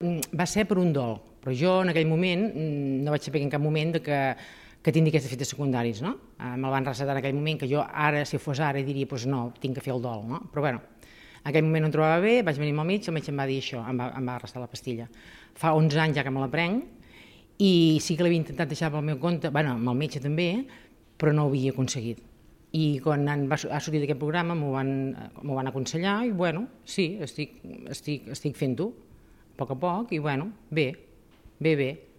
Va ser per un dol, però jo en aquell moment no vaig saber en cap moment que tindria aquests efectes secundaris, no? Me'l van recetar en aquell moment, que jo ara, si fos ara, diria, doncs no, tinc que fer el dol, no? Però bueno, en aquell moment no em trobava bé, vaig venir amb el metge em va dir això, em va recetar la pastilla. Fa 11 anys ja que me la prenc, i sí que l'havia intentat deixar pel meu compte, bueno, amb el metge també, però no ho havia aconseguit. I quan ha sortit aquest programa m'ho van aconsellar i bueno, sí, estic fent-ho a poc, i bueno, bé.